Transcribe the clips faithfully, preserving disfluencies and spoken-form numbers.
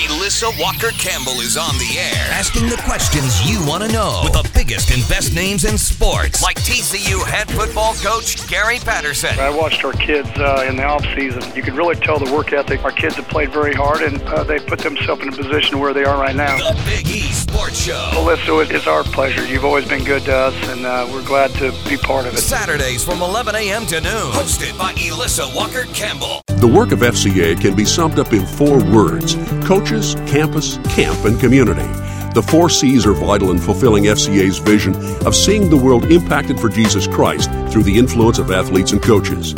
Elissa Walker-Campbell is on the air, asking the questions you want to know with the biggest and best names in sports, like T C U head football coach Gary Patterson. I watched our kids uh, in the offseason. You could really tell the work ethic. Our kids have played very hard, and uh, they put themselves in a position where they are right now. The Big E Sports Show. Elissa, it's our pleasure. You've always been good to us, and uh, we're glad to be part of it. Saturdays from eleven a.m. to noon. Hosted by Elissa Walker-Campbell. The work of F C A can be summed up in four words: coaches, campus, camp, and community. The four C's are vital in fulfilling F C A's vision of seeing the world impacted for Jesus Christ through the influence of athletes and coaches.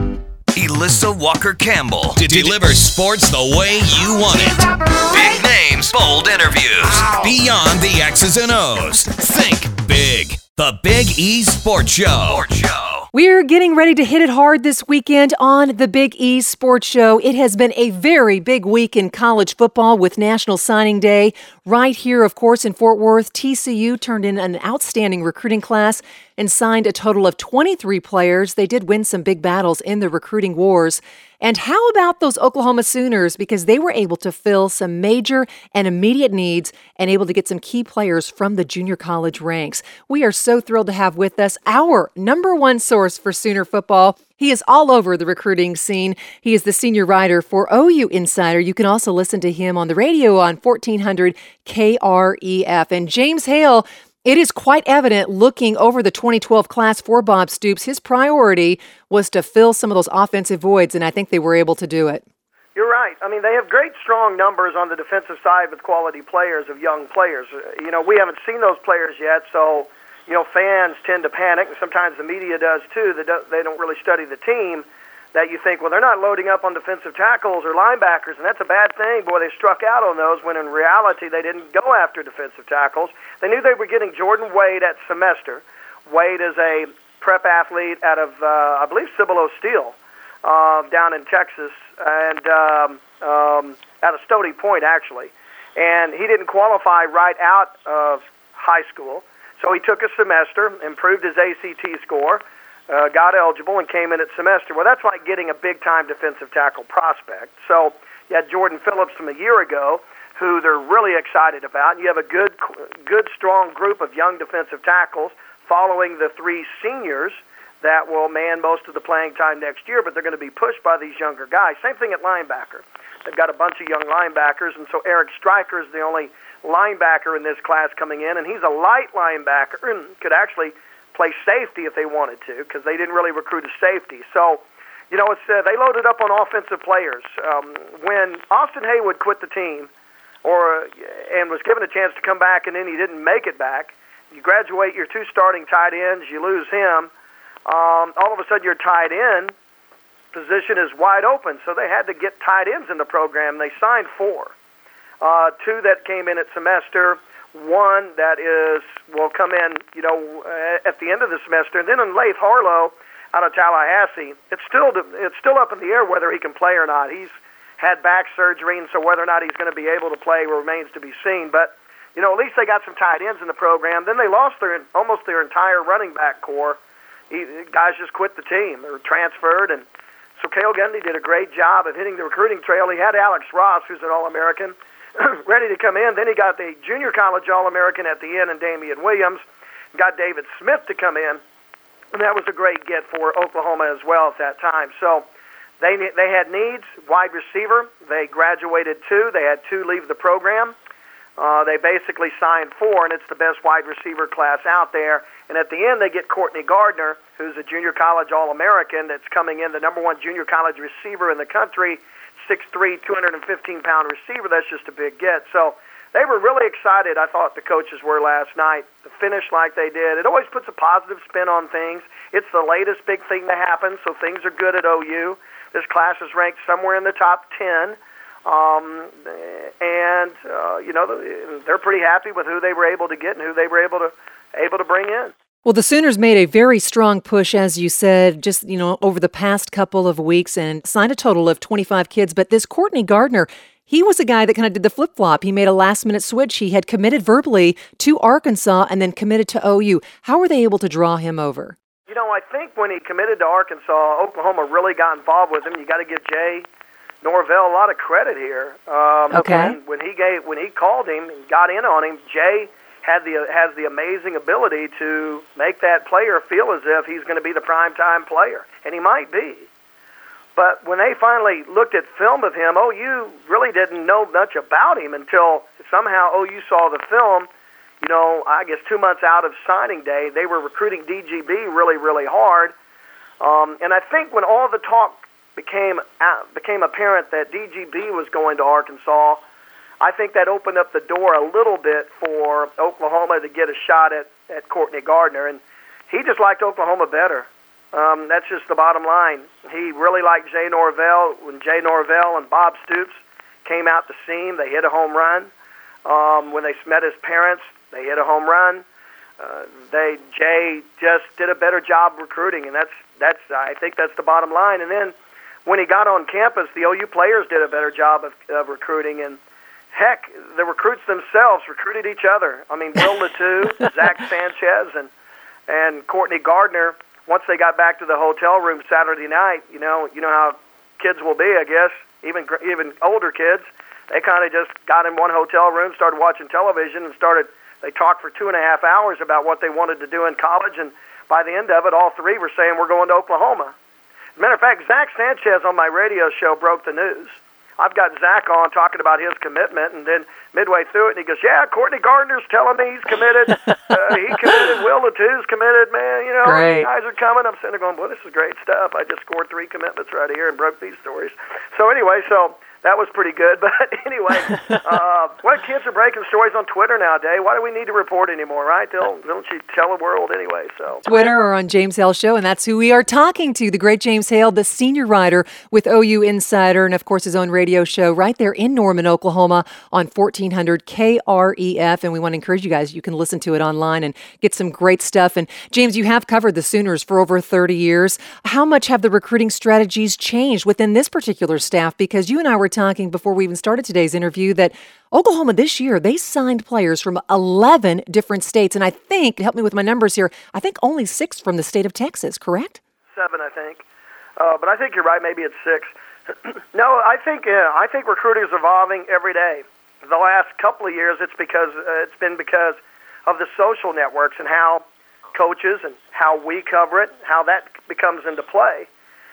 Elissa Walker-Campbell to deliver sports the way you want it. Big names, bold interviews, beyond the X's and O's. Think big. The Big E Sports Show. Sports Show. We're getting ready to hit it hard this weekend on the Big E Sports Show. It has been a very big week in college football with National Signing Day. Right here, of course, in Fort Worth, T C U turned in an outstanding recruiting class and signed a total of twenty-three players. They did win some big battles in the recruiting wars. And how about those Oklahoma Sooners? Because they were able to fill some major and immediate needs and able to get some key players from the junior college ranks. We are so thrilled to have with us our number one source for Sooner football. He is all over the recruiting scene. He is the senior writer for O U Insider. You can also listen to him on the radio on fourteen hundred K R E F. And James Hale, it is quite evident looking over the twenty twelve class for Bob Stoops, his priority was to fill some of those offensive voids, and I think they were able to do it. You're right. I mean, they have great, strong numbers on the defensive side with quality players, of young players. You know, we haven't seen those players yet, so, you know, fans tend to panic, and sometimes the media does too. They don't, they don't really study the team, that you think, well, they're not loading up on defensive tackles or linebackers, and that's a bad thing. Boy, they struck out on those when in reality they didn't go after defensive tackles. They knew they were getting Jordan Wade at semester. Wade is a prep athlete out of, uh, I believe, Cibolo Steel uh, down in Texas, and um, um, out of Stony Point, actually. And he didn't qualify right out of high school, so he took a semester, improved his A C T score, uh, got eligible, and came in at semester. Well, that's like getting a big-time defensive tackle prospect. So you had Jordan Phillips from a year ago, who they're really excited about. You have a good, good, strong group of young defensive tackles following the three seniors that will man most of the playing time next year, but they're going to be pushed by these younger guys. Same thing at linebacker. They've got a bunch of young linebackers, and so Eric Stryker is the only linebacker in this class coming in, and he's a light linebacker and could actually play safety if they wanted to, because they didn't really recruit a safety. So, you know, it's uh, they loaded up on offensive players. Um, when Austin Haywood quit the team, or and was given a chance to come back, and then he didn't make it back, you graduate your two starting tight ends, you lose him, um, all of a sudden your tight end position is wide open. So they had to get tight ends in the program. They signed four. Uh, two that came in at semester, one that is will come in, you know, at the end of the semester, and then in Laith Harlow out of Tallahassee, it's still it's still up in the air whether he can play or not. He's had back surgery, and so whether or not he's going to be able to play remains to be seen. But you know, at least they got some tight ends in the program. Then they lost their almost their entire running back core. He, guys just quit the team or transferred, and so Cale Gundy did a great job of hitting the recruiting trail. He had Alex Ross, who's an All-American, ready to come in. Then he got the junior college All-American at the end, and Damian Williams. Got David Smith to come in, and that was a great get for Oklahoma as well at that time. So they they had needs. Wide receiver, they graduated two. They had two leave the program. Uh, they basically signed four, and it's the best wide receiver class out there. And at the end, they get Courtney Gardner, who's a junior college All-American that's coming in, the number one junior college receiver in the country, six three, two hundred fifteen pound receiver. That's just a big get. So they were really excited, I thought the coaches were last night, to finish like they did. It always puts a positive spin on things. It's the latest big thing to happen, so things are good at O U. This class is ranked somewhere in the top ten. Um, and, uh, you know, they're pretty happy with who they were able to get and who they were able to able to bring in. Well, the Sooners made a very strong push, as you said, just, you know, over the past couple of weeks and signed a total of twenty-five kids. But this Courtney Gardner, he was a guy that kind of did the flip-flop. He made a last-minute switch. He had committed verbally to Arkansas and then committed to O U. How were they able to draw him over? You know, I think when he committed to Arkansas, Oklahoma really got involved with him. You got to give Jay Norvell a lot of credit here. Um, okay. When, when gave when he called him and got in on him, Jay had the has the amazing ability to make that player feel as if he's going to be the primetime player, and he might be. But when they finally looked at film of him, O U really didn't know much about him until somehow O U saw the film. You know, I guess two months out of signing day, they were recruiting D G B really, really hard. Um, and I think when all the talk became uh, became apparent that D G B was going to Arkansas, I think that opened up the door a little bit for Oklahoma to get a shot at, at Courtney Gardner. And he just liked Oklahoma better. Um, that's just the bottom line. He really liked Jay Norvell. When Jay Norvell and Bob Stoops came out to see him, they hit a home run. Um, when they met his parents, they hit a home run. Uh, they Jay just did a better job recruiting, and that's that's I think that's the bottom line. And then when he got on campus, the O U players did a better job of, of recruiting, and heck, the recruits themselves recruited each other. I mean, Will Latu, Zach Sanchez, and and Courtney Gardner. Once they got back to the hotel room Saturday night, you know, you know how kids will be, I guess, even even older kids. They kind of just got in one hotel room, started watching television, and started. They talked for two and a half hours about what they wanted to do in college, and by the end of it, all three were saying we're going to Oklahoma. As a matter of fact, Zach Sanchez on my radio show broke the news. I've got Zach on talking about his commitment, and then midway through it, and he goes, yeah, Courtney Gardner's telling me he's committed. uh, he committed. Will Latu's committed, man. You know, great. Guys are coming. I'm sitting there going, boy, this is great stuff. I just scored three commitments right here and broke these stories. So anyway, so that was pretty good. But anyway, uh, what kids are breaking stories on Twitter nowadays? Why do we need to report anymore, right? They'll, don't you tell the world anyway? So Twitter or on James Hale Show, and that's who we are talking to, the great James Hale, the senior writer with O U Insider, and of course his own radio show right there in Norman, Oklahoma on fourteen hundred K R E F. And we want to encourage you guys, you can listen to it online and get some great stuff. And James, you have covered the Sooners for over thirty years. How much have the recruiting strategies changed within this particular staff? Because you and I were talking before we even started today's interview that Oklahoma this year, they signed players from eleven different states. And I think, help me with my numbers here, I think only six from the state of Texas, correct? Seven, I think. Uh, but I think you're right, maybe it's six. No, I think uh, I think recruiting is evolving every day. The last couple of years, it's because uh, it's been because of the social networks and how coaches and how we cover it, how that becomes into play.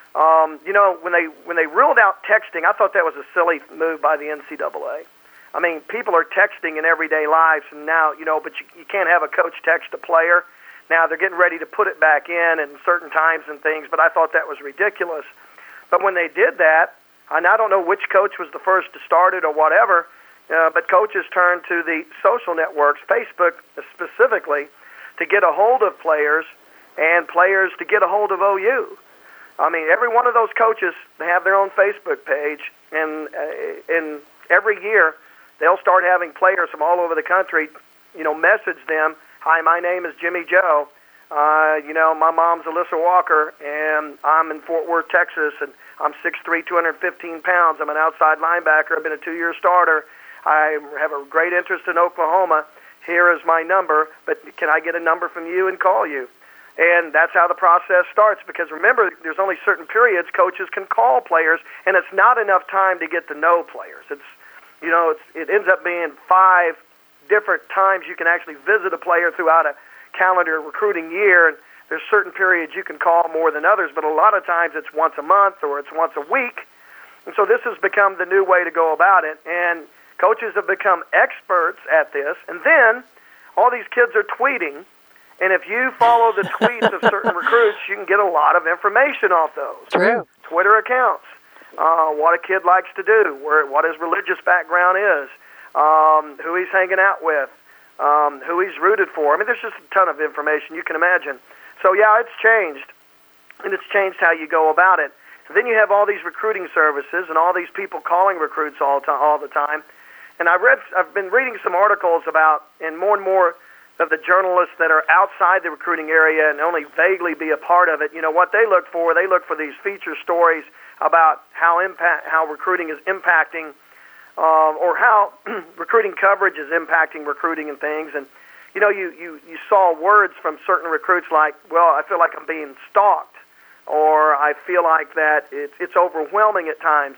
Um, you know, when they when they ruled out texting, I thought that was a silly move by the N C double A. I mean, people are texting in everyday lives, and now, you know, but you, you can't have a coach text a player. Now they're getting ready to put it back in at certain times and things, but I thought that was ridiculous. But when they did that, and I don't know which coach was the first to start it or whatever, uh, but coaches turned to the social networks, Facebook specifically, to get a hold of players and players to get a hold of O U. I mean, every one of those coaches have their own Facebook page, and uh, and every year they'll start having players from all over the country, you know, message them, hi, my name is Jimmy Joe. Uh, you know, my mom's Alyssa Walker, and I'm in Fort Worth, Texas, and I'm six three, two hundred fifteen pounds. I'm an outside linebacker. I've been a two-year starter. I have a great interest in Oklahoma. Here is my number, but can I get a number from you and call you? And that's how the process starts, because remember, there's only certain periods coaches can call players, and it's not enough time to get to know players. It's, you know, it's, it ends up being five different times you can actually visit a player throughout a calendar recruiting year, and there's certain periods you can call more than others, but a lot of times it's once a month or it's once a week. And so this has become the new way to go about it, and coaches have become experts at this. And then all these kids are tweeting, and if you follow the tweets of certain recruits, you can get a lot of information off those. True. Twitter accounts, uh, what a kid likes to do, where what his religious background is, um, who he's hanging out with, um, who he's rooted for. I mean, there's just a ton of information you can imagine. So, yeah, it's changed, and it's changed how you go about it. And then you have all these recruiting services and all these people calling recruits all, to- all the time. And I read, I've been reading some articles about, and more and more of the journalists that are outside the recruiting area and only vaguely be a part of it, you know, what they look for, they look for these feature stories about how impact, how recruiting is impacting, uh, or how recruiting coverage is impacting recruiting and things. And, you know, you, you, you saw words from certain recruits like, well, I feel like I'm being stalked, or I feel like that it's, it's overwhelming at times.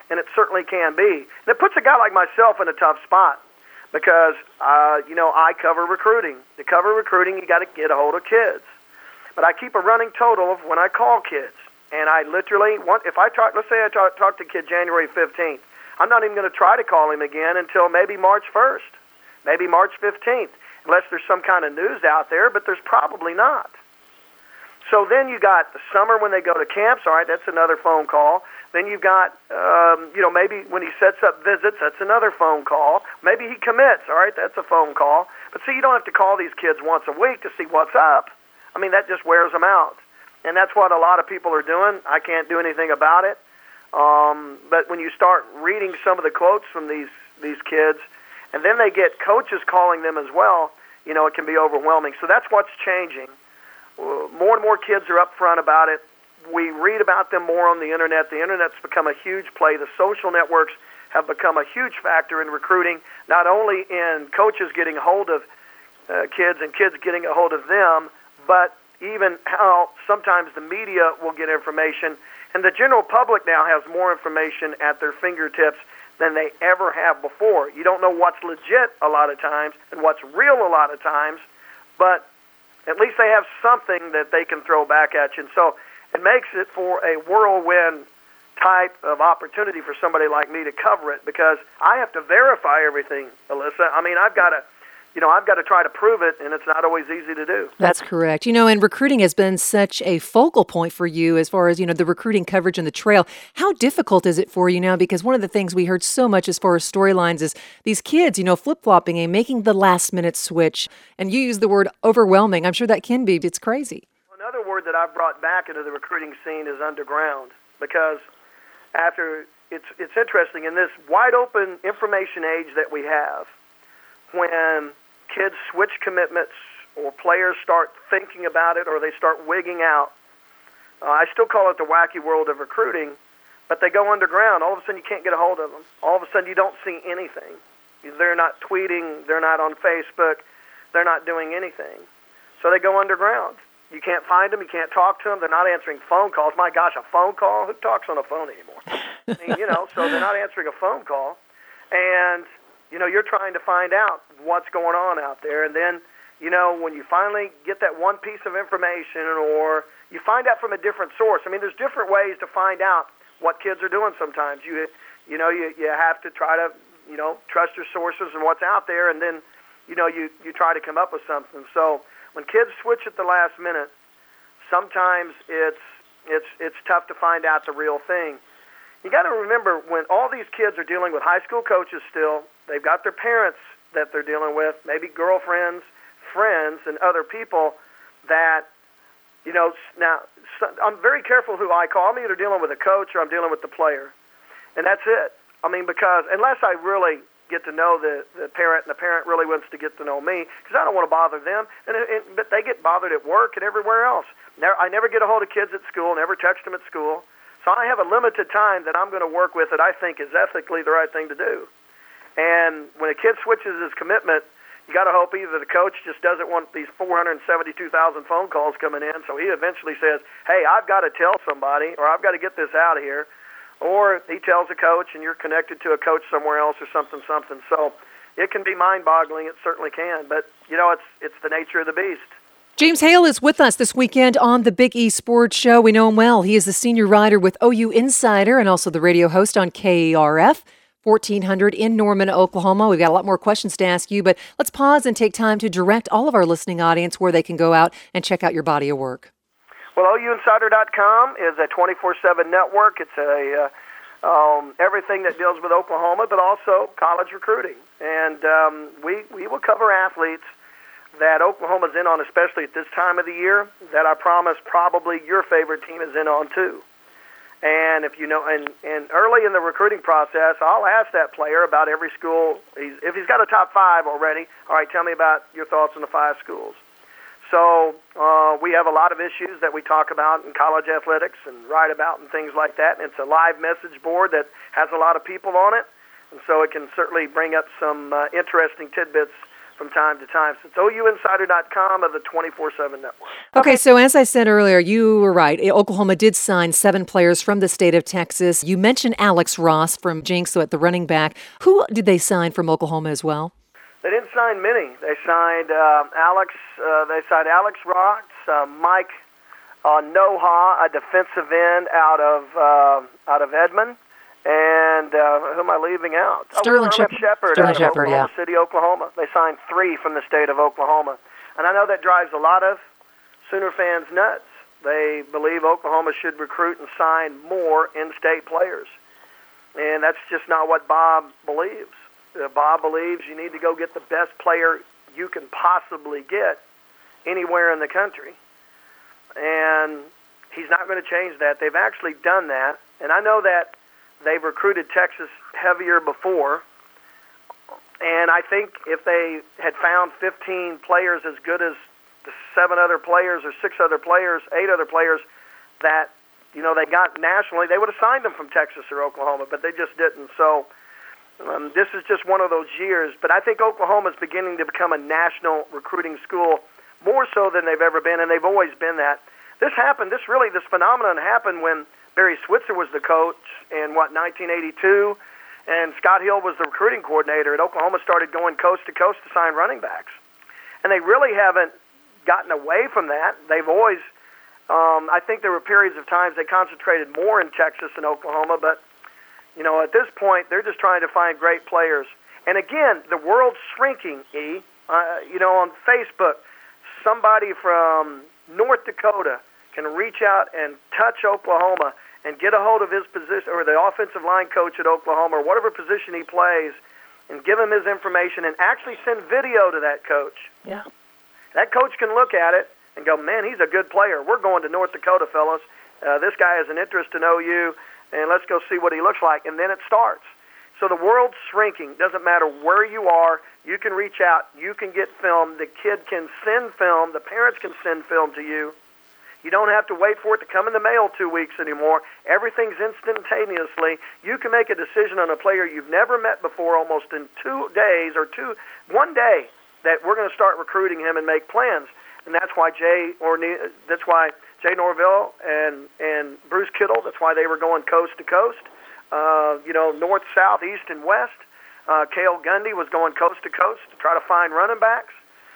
and it certainly can be. And it puts a guy like myself in a tough spot because, uh, you know, I cover recruiting. To cover recruiting, you got to get a hold of kids. But I keep a running total of when I call kids. And I literally, want, if I talk, let's say I talk, talk to a kid January fifteenth, I'm not even going to try to call him again until maybe March first, maybe March fifteenth, unless there's some kind of news out there, but there's probably not. So then you got the summer when they go to camps, all right, that's another phone call. Then you've got, um, you know, maybe when he sets up visits, that's another phone call. Maybe he commits, all right, that's a phone call. But see, you don't have to call these kids once a week to see what's up. I mean, that just wears them out. And that's what a lot of people are doing. I can't do anything about it. Um, but when you start reading some of the quotes from these, these kids, and then they get coaches calling them as well, you know, it can be overwhelming. So that's what's changing. More and more kids are upfront about it. We read about them more on the Internet. The Internet's become a huge play. The social networks have become a huge factor in recruiting, not only in coaches getting a hold of uh, kids and kids getting a hold of them, but even how sometimes the media will get information. And the general public now has more information at their fingertips than they ever have before. You don't know what's legit a lot of times and what's real a lot of times, but at least they have something that they can throw back at you. And so it makes it for a whirlwind type of opportunity for somebody like me to cover it because I have to verify everything, Alyssa. I mean, I've got to, you know, I've got to try to prove it, and it's not always easy to do. That's correct. You know, and recruiting has been such a focal point for you as far as, you know, the recruiting coverage and the trail. How difficult is it for you now? Because one of the things we heard so much as far as storylines is these kids, you know, flip-flopping and making the last-minute switch. And you use the word overwhelming. I'm sure that can be. It's crazy. Another word that I've brought back into the recruiting scene is underground because after it's it's interesting in this wide-open information age that we have, when kids switch commitments or players start thinking about it or they start wigging out. Uh, I still call it the wacky world of recruiting, but they go underground. All of a sudden you can't get a hold of them. All of a sudden you don't see anything. They're not tweeting. They're not on Facebook. They're not doing anything. So they go underground. You can't find them. You can't talk to them. They're not answering phone calls. My gosh, a phone call? Who talks on a phone anymore? I mean, you know, so they're not answering a phone call. And you know, you're trying to find out what's going on out there. And then, you know, when you finally get that one piece of information or you find out from a different source. I mean, there's different ways to find out what kids are doing sometimes. You you know, you, you have to try to, you know, trust your sources and what's out there. And then, you know, you, you try to come up with something. So when kids switch at the last minute, sometimes it's it's it's tough to find out the real thing. You got to remember when all these kids are dealing with high school coaches still, they've got their parents that they're dealing with, maybe girlfriends, friends, and other people that, you know, now I'm very careful who I call. I'm either dealing with a coach or I'm dealing with the player. And that's it. I mean, because unless I really get to know the, the parent and the parent really wants to get to know me, because I don't want to bother them, and, and but they get bothered at work and everywhere else. Never, I never get a hold of kids at school, never text them at school. So I have a limited time that I'm going to work with that I think is ethically the right thing to do. And when a kid switches his commitment, you got to hope either the coach just doesn't want these four hundred seventy-two thousand phone calls coming in, so he eventually says, hey, I've got to tell somebody, or I've got to get this out of here. Or he tells a coach, and you're connected to a coach somewhere else or something, something. So it can be mind-boggling. It certainly can. But, you know, it's it's the nature of the beast. James Hale is with us this weekend on the Big E Sports Show. We know him well. He is the senior writer with O U Insider and also the radio host on K A R F, fourteen hundred in Norman, Oklahoma. We've got a lot more questions to ask you, but let's pause and take time to direct all of our listening audience where they can go out and check out your body of work. Well, O U Insider dot com is a twenty-four seven network. It's a uh, um, everything that deals with Oklahoma, but also college recruiting. And um, we, we will cover athletes that Oklahoma's in on, especially at this time of the year, that I promise probably your favorite team is in on too. And if you know, and, and early in the recruiting process, I'll ask that player about every school. He's, if he's got a top five already, all right, tell me about your thoughts on the five schools. So uh, we have a lot of issues that we talk about in college athletics and write about and things like that. And it's a live message board that has a lot of people on it. And so it can certainly bring up some uh, interesting tidbits from time to time. So it's O U Insider dot com of the twenty-four seven network. Okay, so as I said earlier, you were right. Oklahoma did sign seven players from the state of Texas. You mentioned Alex Ross from Jinx at the running back. Who did they sign from Oklahoma as well? They didn't sign many. They signed uh, Alex. Uh, they signed Alex Ross, uh, Mike uh, Noha, a defensive end out of uh, out of Edmond. And uh, who am I leaving out? Sterling oh, Shepard. Shepard Sterling out of Shepard, Oklahoma yeah. City, Oklahoma. They signed three from the state of Oklahoma. And I know that drives a lot of Sooner fans nuts. They believe Oklahoma should recruit and sign more in-state players. And that's just not what Bob believes. Uh, Bob believes you need to go get the best player you can possibly get anywhere in the country. And he's not going to change that. They've actually done that. And I know that they've recruited Texas heavier before, and I think if they had found fifteen players as good as the seven other players or six other players, eight other players that, you know, they got nationally, they would have signed them from Texas or Oklahoma, but they just didn't. So um, this is just one of those years. But I think Oklahoma is beginning to become a national recruiting school more so than they've ever been, and they've always been that. This happened, this really, this phenomenon happened when Barry Switzer was the coach in, what, nineteen eighty-two, and Scott Hill was the recruiting coordinator, and Oklahoma started going coast to coast to sign running backs. And they really haven't gotten away from that. They've always, um, I think there were periods of times they concentrated more in Texas and Oklahoma, but, you know, at this point, they're just trying to find great players. And again, the world's shrinking, E. Uh, you know, on Facebook, somebody from North Dakota can reach out and touch Oklahoma and get a hold of his position, or the offensive line coach at Oklahoma, or whatever position he plays, and give him his information and actually send video to that coach. Yeah. That coach can look at it and go, man, he's a good player. We're going to North Dakota, fellas. Uh, this guy has an interest in O U, and let's go see what he looks like. And then it starts. So the world's shrinking. Doesn't matter where you are. You can reach out. You can get film. The kid can send film. The parents can send film to you. You don't have to wait for it to come in the mail two weeks anymore. Everything's instantaneously. You can make a decision on a player you've never met before almost in two days or two, one day that we're going to start recruiting him and make plans. And that's why Jay or that's why Jay Norvell and and Bruce Kittle. That's why they were going coast to coast. Uh, you know, north, south, east, and west. Uh, Cale Gundy was going coast to coast to try to find running backs.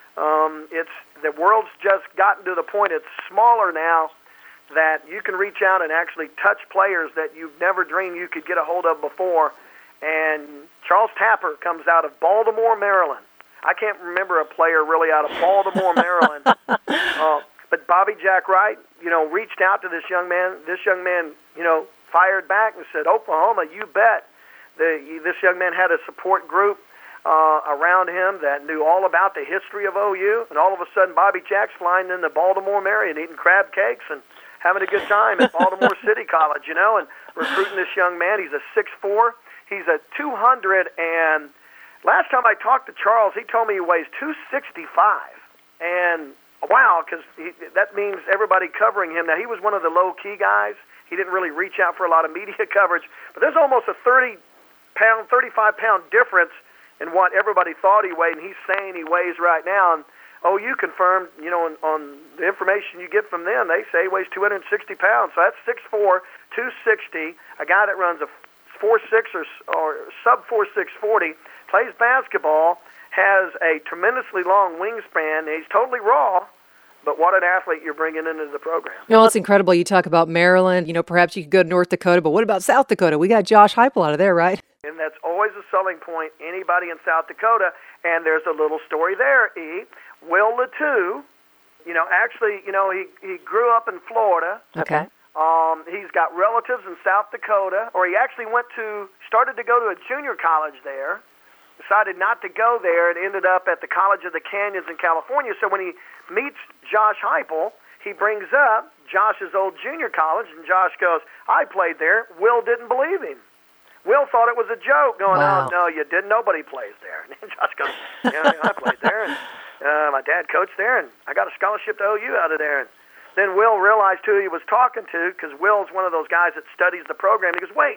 Um, it's the world's just gotten to the point it's smaller now that you can reach out and actually touch players that you've never dreamed you could get a hold of before. And Charles Tapper comes out of Baltimore, Maryland. I can't remember a player really out of Baltimore, Maryland. Uh, but Bobby Jack Wright, you know, reached out to this young man. This young man, you know, fired back and said, Oklahoma, you bet. The, this young man had a support group Uh, around him that knew all about the history of O U, and all of a sudden Bobby Jack's flying into Baltimore, Maryland, eating crab cakes and having a good time at Baltimore City College, you know, and recruiting this young man. He's a six foot four. He's a two hundred, and last time I talked to Charles, he told me he weighs two sixty-five. And wow, because that means everybody covering him. Now, he was one of the low-key guys. He didn't really reach out for a lot of media coverage, but there's almost a thirty pound, thirty-five pound difference in what everybody thought he weighed, and he's saying he weighs right now. And O U confirmed, you know, on, on the information you get from them, they say he weighs two hundred sixty pounds. So that's six foot four, two sixty, a guy that runs a four six or, or sub four six forty, plays basketball, has a tremendously long wingspan. He's totally raw, but what an athlete you're bringing into the program. You know, it's incredible. You talk about Maryland. You know, perhaps you could go to North Dakota, but what about South Dakota? We got Josh Heupel out of there, right? And that's always a selling point, anybody in South Dakota. And there's a little story there, E. Will Latu, you know, actually, you know, he, he grew up in Florida. Okay. Um, he's got relatives in South Dakota, or he actually went to, started to go to a junior college there, decided not to go there, and ended up at the College of the Canyons in California. So when he meets Josh Heupel, he brings up Josh's old junior college, and Josh goes, I played there. Will didn't believe him. Will thought it was a joke, going, wow. oh, no, you didn't. Nobody plays there. And Josh goes, yeah, I played there, and uh, my dad coached there, and I got a scholarship to O U out of there. And then Will realized who he was talking to, because Will's one of those guys that studies the program. He goes, wait,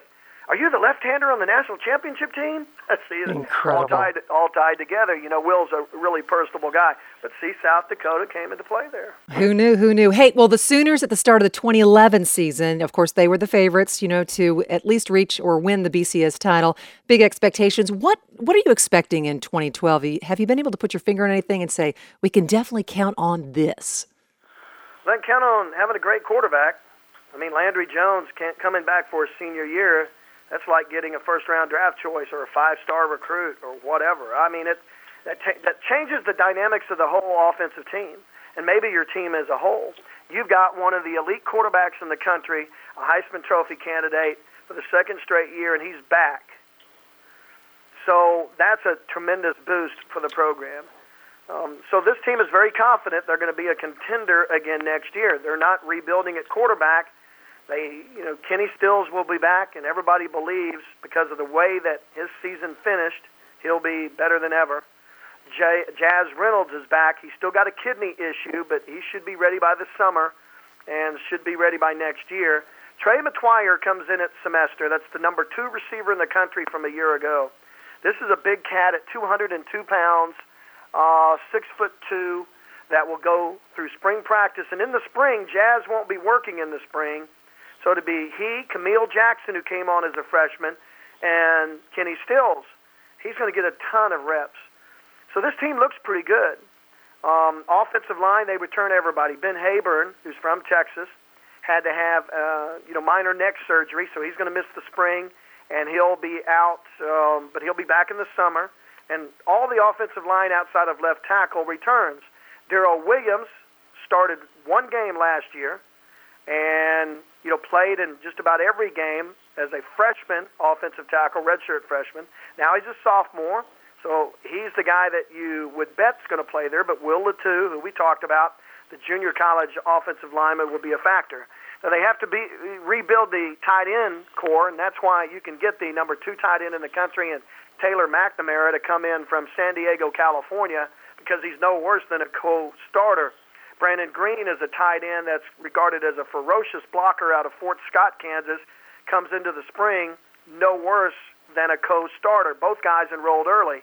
are you the left-hander on the national championship team? See, Incredible. all tied, all tied together. You know, Will's a really personable guy. But see, South Dakota came into play there. Who knew, who knew? Hey, well, the Sooners at the start of the twenty eleven season, of course, they were the favorites, you know, to at least reach or win the B C S title. Big expectations. What what are you expecting in twenty twelve? Have you been able to put your finger on anything and say, we can definitely count on this? Then count on having a great quarterback. I mean, Landry Jones can't, coming back for his senior year, that's like getting a first-round draft choice or a five-star recruit or whatever. I mean, it that, ta- that changes the dynamics of the whole offensive team, and maybe your team as a whole. You've got one of the elite quarterbacks in the country, a Heisman Trophy candidate for the second straight year, and he's back. So that's a tremendous boost for the program. Um, so this team is very confident they're going to be a contender again next year. They're not rebuilding at quarterback. They, you know, Kenny Stills will be back, and everybody believes because of the way that his season finished, he'll be better than ever. J- Jazz Reynolds is back. He's still got a kidney issue, but he should be ready by the summer and should be ready by next year. Trey McTwire comes in at semester. That's the number two receiver in the country from a year ago. This is a big cat at two hundred two pounds, uh, six foot two, that will go through spring practice. And in the spring, Jazz won't be working in the spring. So it'll be he, Camille Jackson, who came on as a freshman, and Kenny Stills. He's going to get a ton of reps. So this team looks pretty good. Um, offensive line, they return everybody. Ben Hayburn, who's from Texas, had to have uh, you know minor neck surgery, so he's going to miss the spring, and he'll be out, um, but he'll be back in the summer. And all the offensive line outside of left tackle returns. Darrell Williams started one game last year, and you know played in just about every game as a freshman offensive tackle, redshirt freshman. Now he's a sophomore, so he's the guy that you would bet's going to play there. But Will Latu, who we talked about, the junior college offensive lineman, will be a factor. Now they have to be rebuild the tight end core, and that's why you can get the number two tight end in the country and Taylor McNamara to come in from San Diego, California, because he's no worse than a co-starter. Brandon Green is a tight end that's regarded as a ferocious blocker out of Fort Scott, Kansas, comes into the spring, no worse than a co-starter. Both guys enrolled early.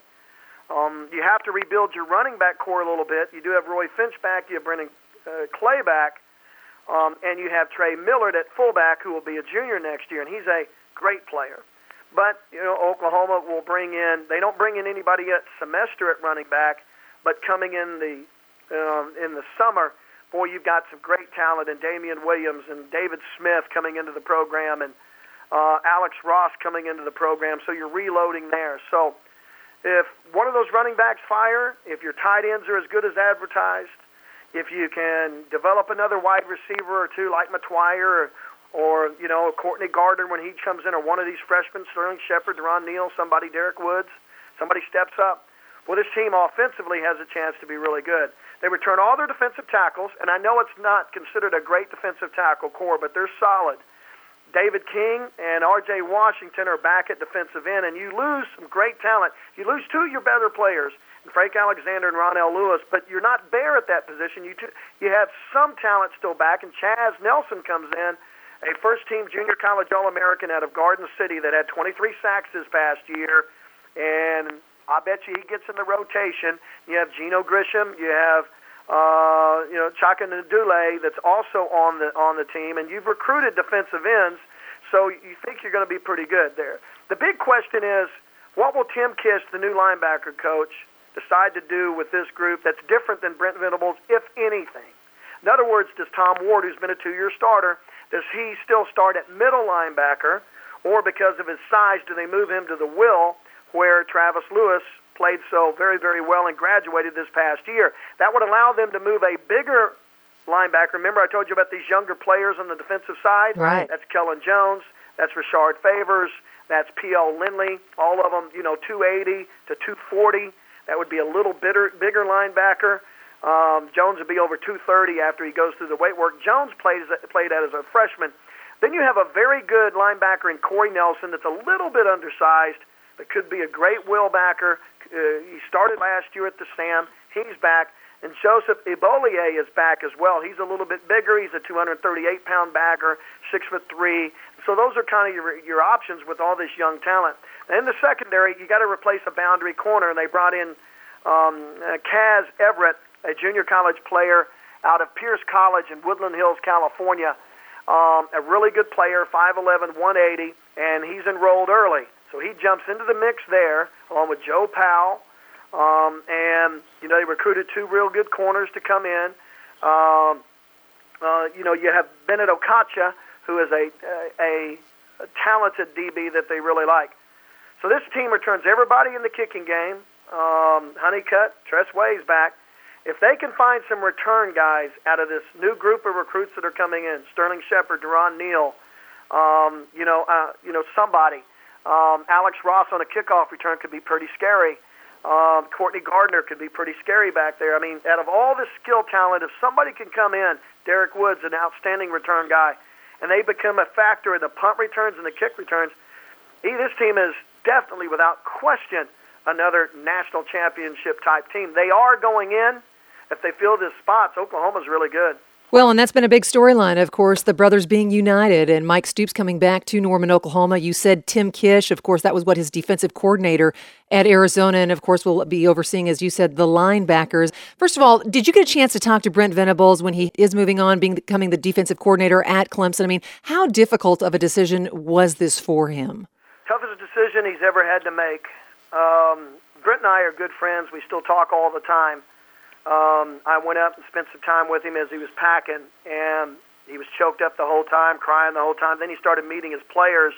Um, you have to rebuild your running back core a little bit. You do have Roy Finch back, you have Brendan uh, Clay back, um, and you have Trey Millard at fullback, who will be a junior next year, and he's a great player. But, you know, Oklahoma will bring in, they don't bring in anybody at semester at running back, but coming in the um, in the summer, boy, you've got some great talent in Damian Williams and David Smith coming into the program, and uh, Alex Ross coming into the program, so you're reloading there. So if one of those running backs fire, if your tight ends are as good as advertised, if you can develop another wide receiver or two like McTwire or, or you know, Courtney Gardner when he comes in, or one of these freshmen, Sterling Shepard, Deron Neal, somebody, Derek Woods, somebody steps up, well, this team offensively has a chance to be really good. They return all their defensive tackles, and I know it's not considered a great defensive tackle core, but they're solid. David King and R J Washington are back at defensive end, and you lose some great talent. You lose two of your better players, Frank Alexander and Ronell Lewis, but you're not bare at that position. You t- you have some talent still back, and Chaz Nelson comes in, a first-team junior college All-American out of Garden City that had twenty-three sacks this past year, and I bet you he gets in the rotation. You have Geno Grisham, you have uh, you know Chaka Ndule that's also on the on the team, and you've recruited defensive ends, so you think you're going to be pretty good there. The big question is, what will Tim Kish, the new linebacker coach, decide to do with this group that's different than Brent Venables, if anything? In other words, does Tom Ward, who's been a two-year starter, does he still start at middle linebacker, or because of his size, do they move him to the will, where Travis Lewis played so very, very well and graduated this past year? That would allow them to move a bigger linebacker. Remember I told you about these younger players on the defensive side? Right. That's Kellen Jones. That's Rashard Favors. That's P L. Lindley. All of them, you know, two eighty to two forty. That would be a little bitter, bigger linebacker. Um, Jones would be over two thirty after he goes through the weight work. Jones plays, played that as a freshman. Then you have a very good linebacker in Corey Nelson that's a little bit undersized, but could be a great will backer. Uh, he started last year at the Sam. He's back. And Joseph Ibolier is back as well. He's a little bit bigger. He's a two hundred thirty-eight pound backer, six foot three. So those are kind of your, your options with all this young talent. And in the secondary, you got to replace a boundary corner, and they brought in um, uh, Kaz Everett, a junior college player out of Pierce College in Woodland Hills, California. Um, a really good player, five eleven, one eighty, and he's enrolled early. So he jumps into the mix there, along with Joe Powell. Um, and, you know, they recruited two real good corners to come in. Um, uh, you know, you have Bennett Okacha, who is a, a, a talented D B that they really like. So this team returns everybody in the kicking game. Um, Honeycutt, Tress Way's back. If they can find some return guys out of this new group of recruits that are coming in, Sterling Shepard, Deron Neal, um, you know, uh, you know, somebody, um, Alex Ross on a kickoff return could be pretty scary. Um, Courtney Gardner could be pretty scary back there. I mean, out of all the skill talent, if somebody can come in, Derek Woods, an outstanding return guy, and they become a factor in the punt returns and the kick returns, this team is definitely, without question, another national championship type team. They are going in. If they fill these spots, Oklahoma's really good. Well, and that's been a big storyline, of course, the brothers being united and Mike Stoops coming back to Norman, Oklahoma. You said Tim Kish, of course, that was what his defensive coordinator at Arizona, and of course will be overseeing, as you said, the linebackers. First of all, did you get a chance to talk to Brent Venables when he is moving on, being becoming the defensive coordinator at Clemson? I mean, how difficult of a decision was this for him? Toughest decision he's ever had to make. Um, Brent and I are good friends. We still talk all the time. Um, I went up and spent some time with him as he was packing, and he was choked up the whole time, crying the whole time. Then he started meeting his players,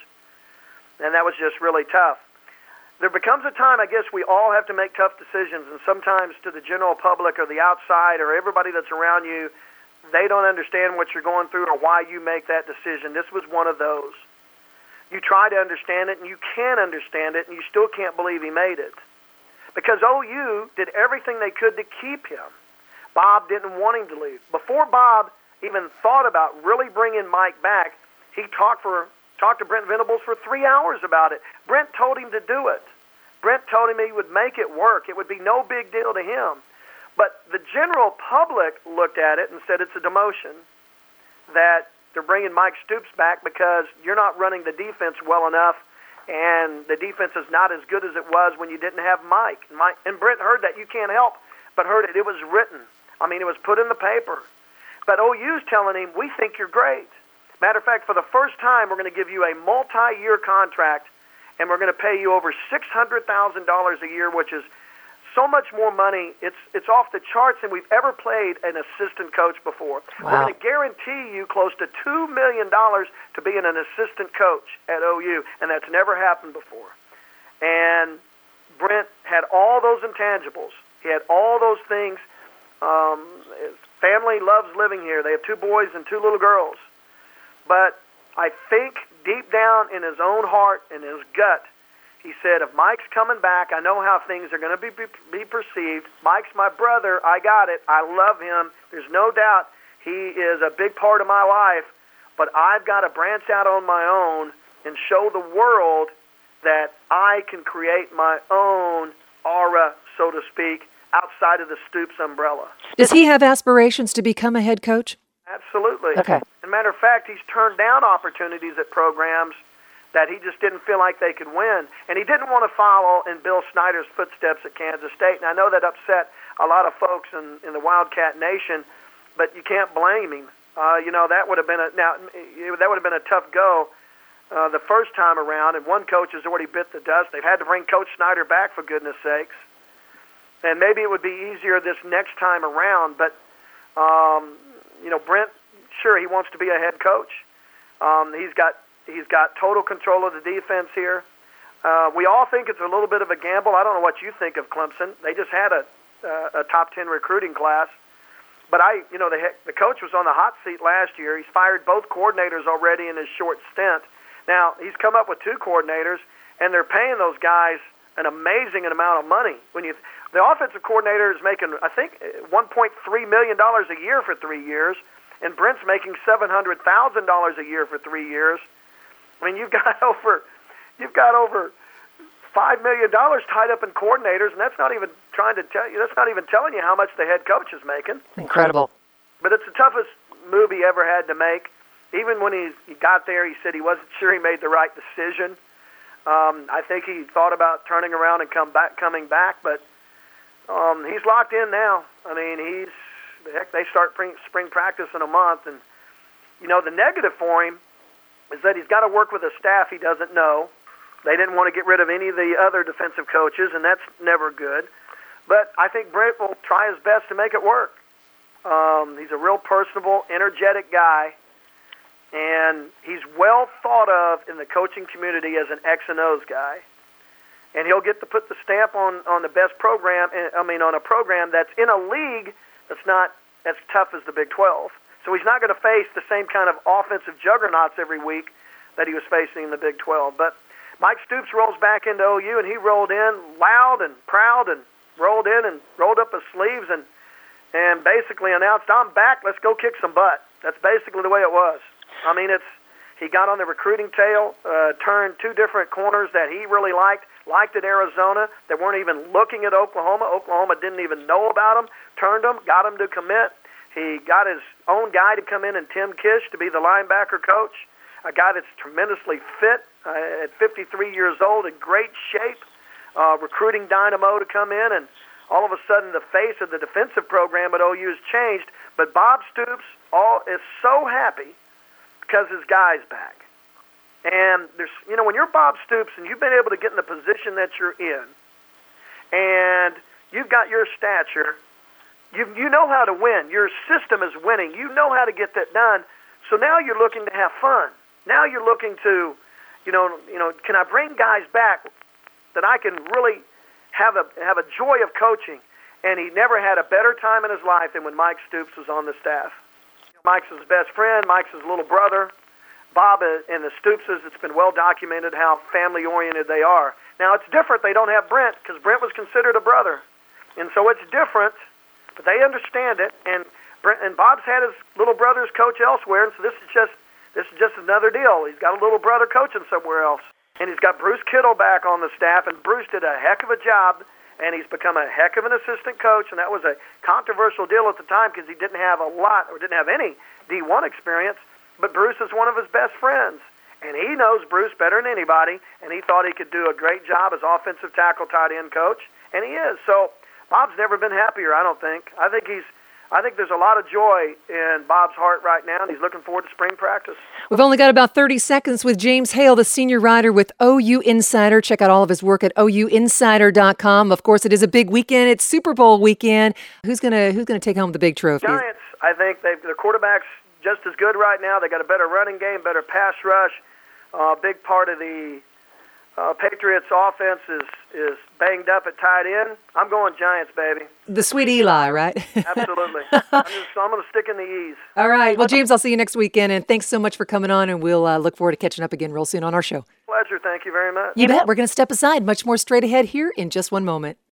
and that was just really tough. There becomes a time, I guess, we all have to make tough decisions, and sometimes to the general public or the outside or everybody that's around you, they don't understand what you're going through or why you make that decision. This was one of those. You try to understand it, and you can understand it, and you still can't believe he made it. Because O U did everything they could to keep him. Bob didn't want him to leave. Before Bob even thought about really bringing Mike back, he talked for talked to Brent Venables for three hours about it. Brent told him to do it. Brent told him he would make it work. It would be no big deal to him. But the general public looked at it and said it's a demotion, that they're bringing Mike Stoops back because you're not running the defense well enough, and the defense is not as good as it was when you didn't have Mike. And, Mike, and Brent heard that. You can't help but heard it. It was written. I mean, it was put in the paper. But O U's telling him, we think you're great. Matter of fact, for the first time, we're going to give you a multi-year contract, and we're going to pay you over six hundred thousand dollars a year, which is so much more money. It's it's off the charts than we've ever played an assistant coach before. Wow. We're going to guarantee you close to two million dollars to being an assistant coach at O U, and that's never happened before. And Brent had all those intangibles. He had all those things. Um, his family loves living here. They have two boys and two little girls. But I think deep down in his own heart and his gut, he said, if Mike's coming back, I know how things are going to be, be be perceived. Mike's my brother. I got it. I love him. There's no doubt he is a big part of my life. But I've got to branch out on my own and show the world that I can create my own aura, so to speak, outside of the Stoops umbrella. Does he have aspirations to become a head coach? Absolutely. Okay. As a matter of fact, he's turned down opportunities at programs that he just didn't feel like they could win. And he didn't want to follow in Bill Snyder's footsteps at Kansas State. And I know that upset a lot of folks in, in the Wildcat Nation, but you can't blame him. Uh, you know, that would have been a now that would have been a tough go uh, the first time around. And one coach has already bit the dust. They've had to bring Coach Snyder back, for goodness sakes. And maybe it would be easier this next time around. But um, you know, Brent, sure, he wants to be a head coach. Um, he's got He's got total control of the defense here. Uh, we all think it's a little bit of a gamble. I don't know what you think of Clemson. They just had a uh, a top ten recruiting class. But I, you know, the the coach was on the hot seat last year. He's fired both coordinators already in his short stint. Now, he's come up with two coordinators, and they're paying those guys an amazing amount of money. When you, the offensive coordinator is making, I think, one point three million dollars a year for three years, and Brent's making seven hundred thousand dollars a year for three years. I mean, you've got over, you've got over five million dollars tied up in coordinators, and that's not even trying to tell you. That's not even telling you how much the head coach is making. Incredible. But it's the toughest move he ever had to make. even when he, he got there, he said he wasn't sure he made the right decision. Um, I think he thought about turning around and come back, coming back, but um, he's locked in now. I mean, he's heck. They start spring, spring practice in a month, and you know the negative for him is that he's got to work with a staff he doesn't know. They didn't want to get rid of any of the other defensive coaches, and that's never good. But I think Brent will try his best to make it work. Um, he's a real personable, energetic guy. And he's well thought of in the coaching community as an X and O's guy. And he'll get to put the stamp on, on the best program, I mean, on a program that's in a league that's not as tough as the Big twelve. So he's not going to face the same kind of offensive juggernauts every week that he was facing in the Big twelve. But Mike Stoops rolls back into O U, and he rolled in loud and proud and rolled in and rolled up his sleeves and, and basically announced, I'm back, let's go kick some butt. That's basically the way it was. I mean, it's he got on the recruiting tail, uh, turned two different corners that he really liked, liked at Arizona, that weren't even looking at Oklahoma. Oklahoma didn't even know about him, turned him, got him to commit. He got his own guy to come in, and Tim Kish to be the linebacker coach, a guy that's tremendously fit uh, at fifty-three years old, in great shape, uh, recruiting dynamo to come in, and all of a sudden the face of the defensive program at O U has changed. But Bob Stoops all is so happy because his guy's back. And there's, you know, when you're Bob Stoops and you've been able to get in the position that you're in, and you've got your stature, you you know how to win. Your system is winning. You know how to get that done. So now you're looking to have fun. Now you're looking to, you know, you know, can I bring guys back that I can really have a have a joy of coaching? And he never had a better time in his life than when Mike Stoops was on the staff. Mike's his best friend. Mike's his little brother. Bob and the Stoopses, it's been well documented how family-oriented they are. Now, it's different. They don't have Brent because Brent was considered a brother. And so it's different, but they understand it. And Brent, and Bob's had his little brother's coach elsewhere, and so this is just this is just another deal. He's got a little brother coaching somewhere else. And he's got Bruce Kittle back on the staff, and Bruce did a heck of a job, and he's become a heck of an assistant coach, and that was a controversial deal at the time because he didn't have a lot or didn't have any D one experience, but Bruce is one of his best friends, and he knows Bruce better than anybody, and he thought he could do a great job as offensive tackle tight end coach, and he is. So Bob's never been happier, I don't think. I think he's I think there's a lot of joy in Bob's heart right now, and he's looking forward to spring practice. We've only got about thirty seconds with James Hale, the senior writer with O U Insider. Check out all of his work at O U insider dot com. Of course, it is a big weekend. It's Super Bowl weekend. Who's gonna Who's gonna take home the big trophy? Giants. I think they their quarterback's just as good right now. They got a better running game, better pass rush. A uh, big part of the uh, Patriots' offense is is banged up at tight end. I'm going Giants, baby. The sweet Eli, right? Absolutely. I'm, just, I'm going to stick in the E's. All right. Well, James, I'll see you next weekend, and thanks so much for coming on, and we'll uh, look forward to catching up again real soon on our show. Pleasure. Thank you very much. You bet. We're going to step aside. Much more straight ahead here in just one moment.